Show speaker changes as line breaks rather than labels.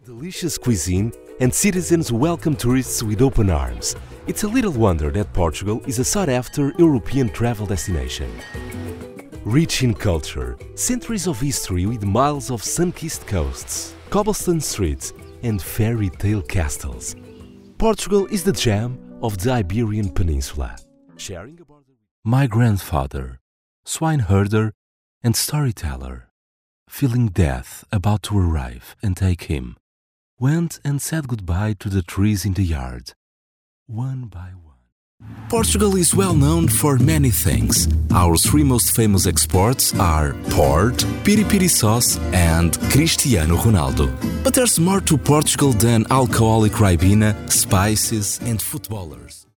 delicious cuisine and citizens welcome tourists with open arms. It's a little wonder that Portugal is a sought-after European travel destination. Rich in culture, centuries of history with miles of sun-kissed coasts, cobblestone streets and fairy tale castles. Portugal is the gem of the Iberian Peninsula. Sharing a border. My grandfather, swineherder and storyteller, feeling death about to arrive and take him, went and said goodbye to the trees in the yard, one by one. Portugal is well known for many things. Our three most famous exports are port, piri-piri sauce and Cristiano Ronaldo. But there's more to Portugal than alcoholic Ribena, spices and footballers.